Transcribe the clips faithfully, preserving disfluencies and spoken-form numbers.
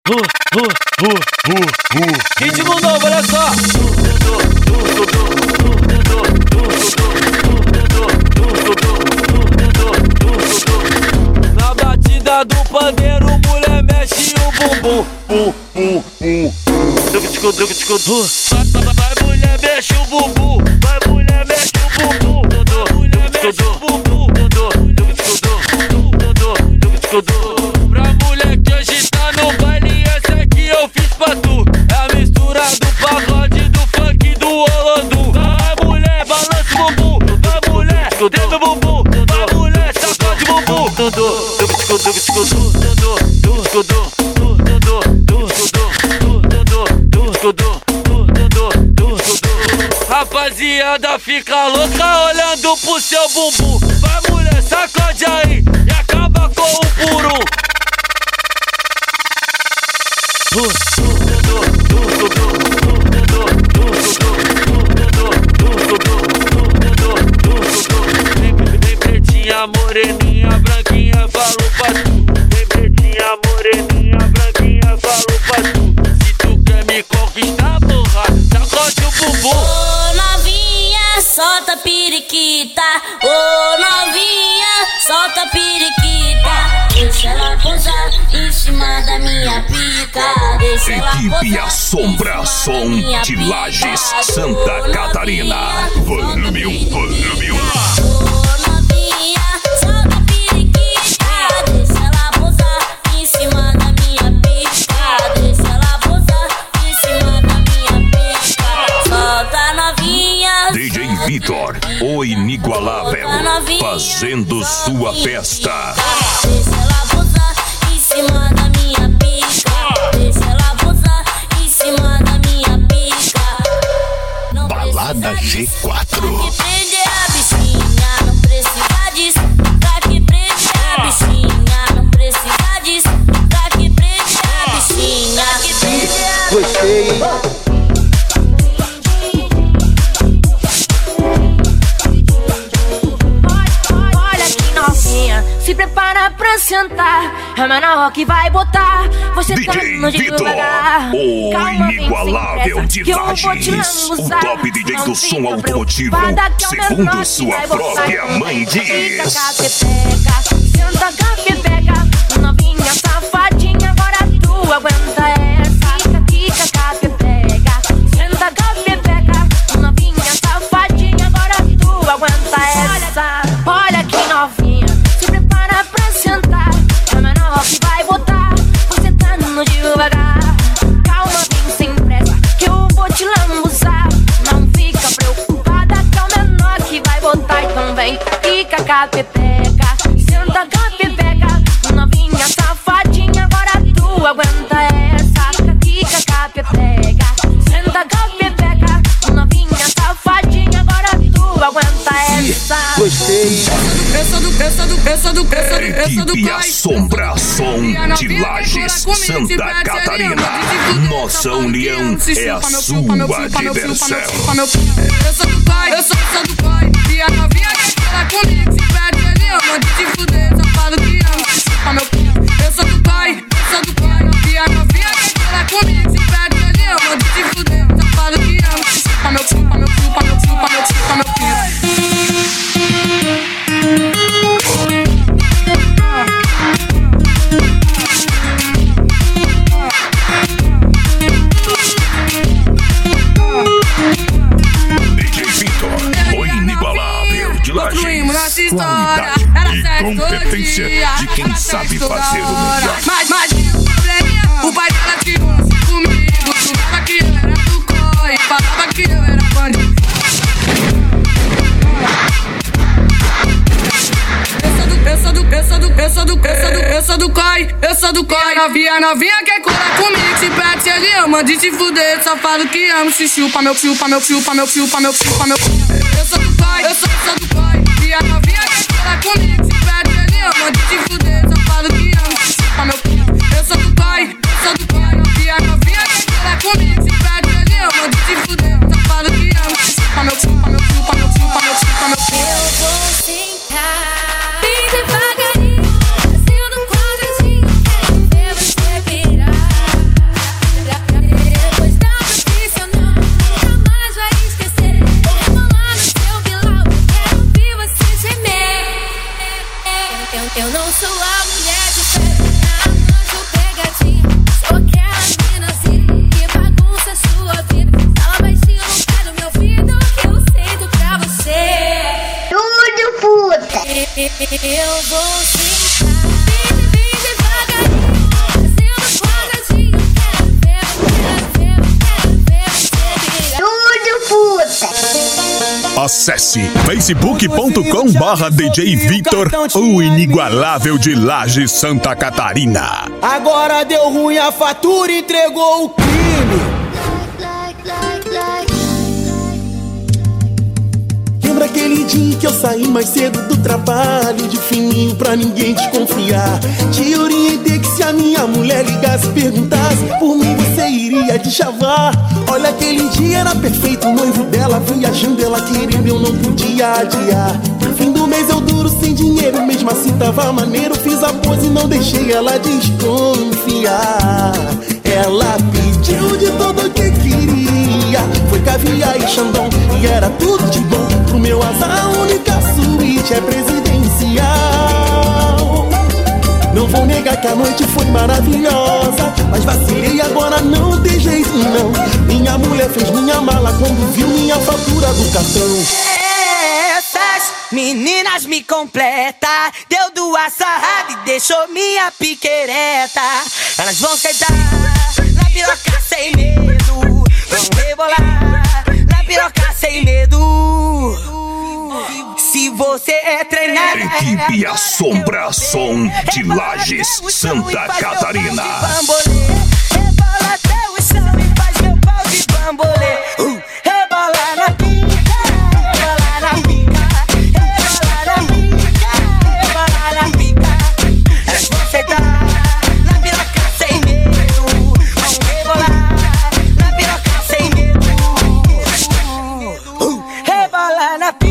uh, uh, uh, uh. Ritmo novo, olha só. Na batida do pandeiro, mulher mexe o bumbum. Uh, uh, uh. Vai mulher mexe o bumbum. Vai mulher mexe o bumbum. Vai mulher mexe o bumbum. Pra mulher que hoje tá no baile, essa aqui eu fiz pra tu. É a mistura do pagode, do funk, do holandu. Vai mulher, balança o bumbum. Vai mulher, treme o bumbum. Vai mulher, sacode o bumbum. Rapaziada fica louca olhando pro seu bumbum. Vai mulher, sacode aí e acaba com o puro. Vem pretinha, moreninha, branquinha, falou pra tu. Vem pretinha, moreninha, branquinha, falou pra tu. Se tu quer me conquistar, porra, sacode o bumbum. Ô novinha, solta periquita. Ô novinha, solta periquita. Deixa ela pousar em cima da minha pica. Deixa ela Equipe Assombração de Lages, Santa Catarina. Volume um, volume um. Ô novinha, solta periquita. Deixa ela pousar em cima da minha pica. Deixa ela pousar em cima da minha pica. Solta novinha. D J Vitor, o inigualável, fazendo sua festa. Deixa ela pousar em cima da minha pica. Deixa ela pousar em cima da minha pica. Não Balada G quatro. Pra que prender a bichinha, não precisa disso. Pra que prender a bichinha, não precisa disso. Pra que prender a bichinha. Pra que prender a Gostei, hein? Se prepara pra sentar, é menor que vai botar. Você tá no D J Vitor, devagar. o Calma, inigualável de Lages, o top D J do som automotivo, segundo sua própria mãe diz. Senta cá, pepeca, novinha safadinha, agora tu aguenta essa. Fica cá, pepeca, senta cá, pepeca, novinha safadinha, agora tu aguenta essa. Olha que novinha, se prepara pra sentar, é menor que vai botar. Você tá no devagar. Calma, vem sem pressa, que eu vou te lambuzar. Não fica preocupada, que é o menor que vai botar. Então vem, fica cá, pepeca, senta cá, pepeca, novinha safadinha, agora tu aguenta essa. Fica cá, pepeca, senta cá, pepeca, novinha safadinha, agora tu aguenta essa. Gostei. Eu sou do, eu sou do, eu sou do, eu sou do, eu sou do Equipe pai. Assombração de Lages, Santa Catarina. Nossa união é a sua diversão. Eu sou do pai, eu sou, sou do pai. E a novinha quer falar comigo. Se perde ali, eu mando te fuder. Só falo que amo, chupa meu p. Eu sou do pai, eu sou do pai. E a novinha quer falar comigo. Se perde ali, eu mando te fuder. Só falo que amo, chupa meu, chupa meu, chupa meu, chupa meu, chupa meu p. D J Vitor, o inigualável de Lages. Qualidade e competência de quem sabe fazer o melhor. Mas, mas, probleminha, o pai dela tirou comigo. Falava que eu era do coi, falava que eu era bandido. Eu sou do, eu sou do, eu sou do, eu sou do, eu sou do coi, eu sou do coi. Novinha, novinha quer colar comigo. Se perde ali, eu mando te fuder. Só falo que amo, se chupa meu, chupa meu, chupa meu, chupa meu, chupa meu. Eu sou do coi, eu sou, sou do coi. E a novinha quer colar comigo. Se perde ali, eu mando te fuder. Só falo que amo, se chupa meu. Eu sou do coi, eu sou do coi. E a novinha quer colar comigo. Se perde ali, eu mando te fuder. Só falo que amo, se chupa meu, chupa meu, chupa meu, chupa meu, chupa meu. Eu vou sentar bem devagarinho, descendo quadradinho, quero ver você virar. Acesse facebook ponto com barra D J Vitor, o inigualável de Lages, Santa Catarina. Agora deu ruim a fatura, entregou o crime. Lembra aquele dia que eu saí mais cedo do trabalho, de fininho pra ninguém desconfiar? Te orientei que se a minha mulher ligasse e perguntasse por mim, você iria te chavar. Olha, aquele dia era perfeito, o noivo dela viajando, ela querendo, eu não podia adiar. No fim do mês eu duro sem dinheiro, mesmo assim tava maneiro. Fiz a pose e não deixei ela desconfiar. Ela pediu de tudo o que queria, foi caviar e xandão, e era tudo de bom. Pro meu azar a única suíte é presidencial. Não vou negar que a noite foi maravilhosa, mas vacilei, agora não tem jeito não. Minha mulher fez minha mala quando viu minha fatura do cartão. Essas meninas me completa, deu duas sarradas e deixou minha piquereta. Elas vão sentar na piroca sem medo, vão rebolar na piroca sem medo. Se você é treinada, Equipe Assombração de Lages, Santa Catarina. Rebola até o chão e faz meu pau de bambolê. Uh, rebola na pica, rebola na pica, rebola na pica, rebola na pica. Elas vão sentar na piroca sem medo, vão rebolar na piroca sem medo. Uh, rebola na pica.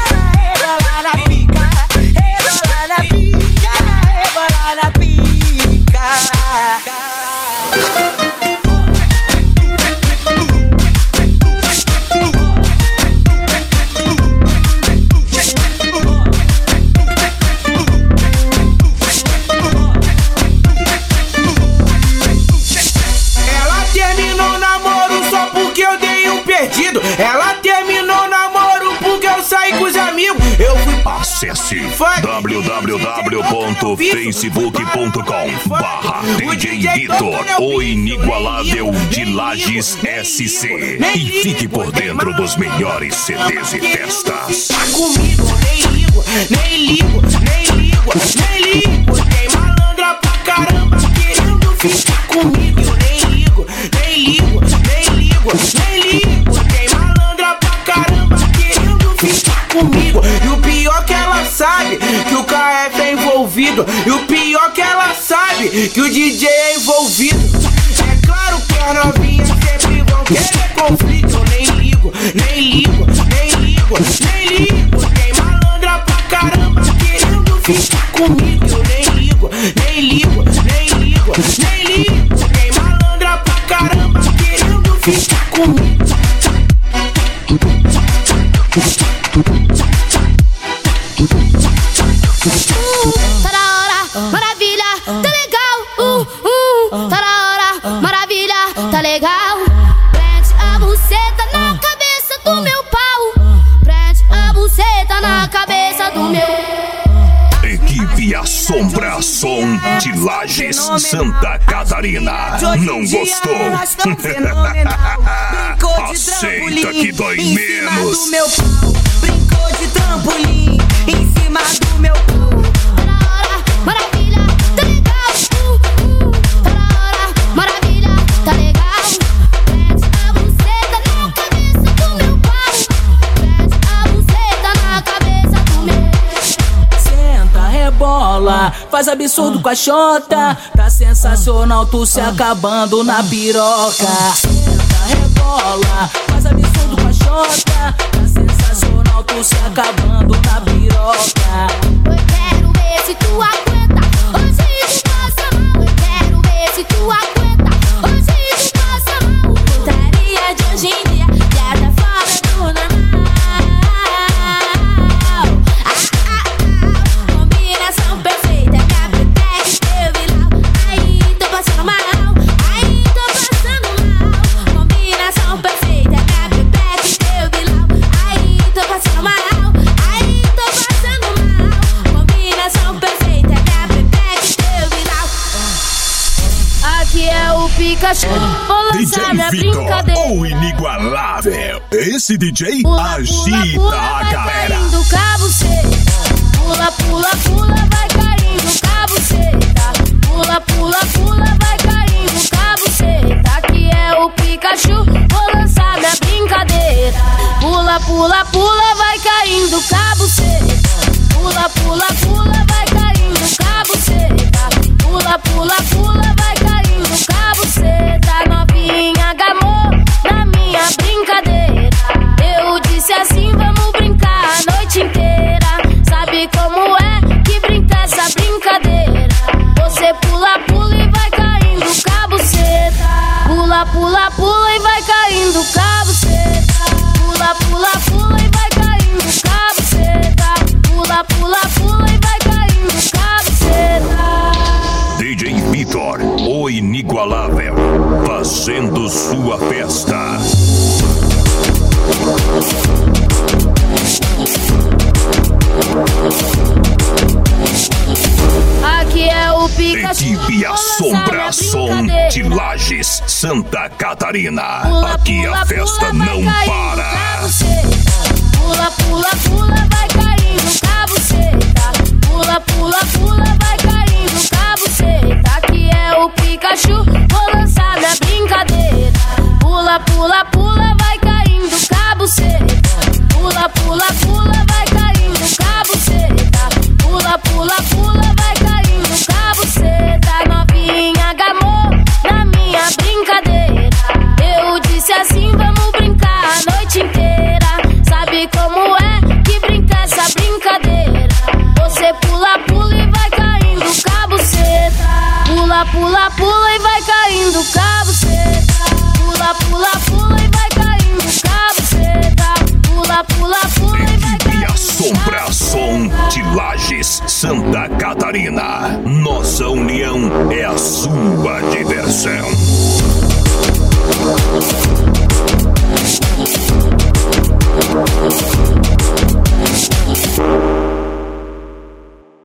Ela terminou o namoro porque eu saí com os amigos. Eu fui. Acesse w w w ponto facebook ponto com barra D J Vitor, o inigualável de Lages S C. E fique por dentro dos melhores C Ds e festas. Tá comigo, nem ligo, nem ligo, nem ligo, nem ligo. Tem malandra pra caramba querendo ficar comigo. Nem ligo, nem ligo, nem ligo, nem ligo. Tem malandra pra caramba querendo ficar comigo. E o pior que ela sabe que o K F é envolvido. E o pior que ela sabe que o D J é envolvido. É claro que as novinhas sempre vão querer conflito. Eu nem ligo, nem ligo, nem ligo, nem ligo. Tem malandra pra caramba querendo ficar comigo. Eu nem ligo, nem ligo, nem ligo, nem ligo. Tem malandra pra caramba querendo ficar comigo. Uh, tá na hora, maravilha, tá legal. Uh, uh, tá na hora, maravilha, tá legal. Prende a buceta na cabeça do meu pau. Prende a buceta na cabeça do meu. Equipe Assombração de Lages, Santa Catarina. Não gostou? Aceita que dói menos. Brincou de trampolim em cima do meu pau. Tá na hora, maravilha, tá legal. Uh, uh, tá na hora, maravilha, tá legal. Prende a buceta na cabeça do meu pau. Prende a buceta na cabeça do meu. Senta, rebola, faz absurdo com a xota. Tá sensacional, tu se acabando na piroca. Senta, rebola, faz absurdo com a xota. Tá sensacional, tu se acabando na piroca. Eu quero ver se tu aguenta, hoje tu passa mal. Eu quero ver se tu aguenta, hoje tu passa mal. Putaria de hoje em dia já tá fora do normal. Ah, ah, ah, combinação perfeita, minha pepeca e teu vilão. Aí tô passando mal, aí tô passando mal. Combinação perfeita, minha pepeca e teu vilão. Aí tô passando mal, aí tô passando mal. Combinação perfeita, minha pepeca e teu vilão. Aqui é é o Pikachu, vou lançar minha brincadeira. O inigualável. Esse D J Pula, agita pula, pula, a vai galera. caindo cabuceta. Pula, pula, pula, vai caindo cabuceta. Pula, pula, pula, vai caindo cabuceta. Aqui é o Pikachu, vou lançar minha brincadeira. Pula, pula, pula, vai caindo cabuceta. Pula, pula, pula, vai caindo cabuceta. Pula, pula, pula, vai caindo cabuceta. Novinha gamou na minha brincadeira. Eu disse assim, vamos brincar a noite inteira. Sabe como é que brinca essa brincadeira? Você pula, pula e vai caindo cabuceta. Pula, pula, pula e vai caindo cabuceta. Pula, pula, pula e vai caindo cabuceta. Pula, pula, pula e vai caindo cabuceta. D J Vitor, o inigualável, fazendo sua festa. Aqui é o Pikachu, Equipe vou lançar Assombração minha de brincadeira. Lages, Santa Catarina. Pula, Aqui pula, a festa pula, vai não caindo para. cabuceta. Pula, pula, pula, vai caindo cabuceta. Pula, pula, pula, vai caindo cabuceta. Aqui é o Pikachu, vou lançar minha brincadeira. Pula, pula, pula, vai caindo cabuceta. Pula, pula, pula, vai caindo cabuceta. Pula, pula, pula, vai caindo cabuceta. Novinha gamou na minha brincadeira. Eu disse assim, vamos brincar a noite inteira. Sabe como é que brinca essa brincadeira? Você pula, pula e vai caindo cabuceta. Pula, pula, pula e vai caindo cabuceta. Pula, pula, pula e vai caindo cabuceta. Pula, pula, pula e vai Equipe caindo Assombração de Lages, Santa Catarina. Nossa união é a sua diversão.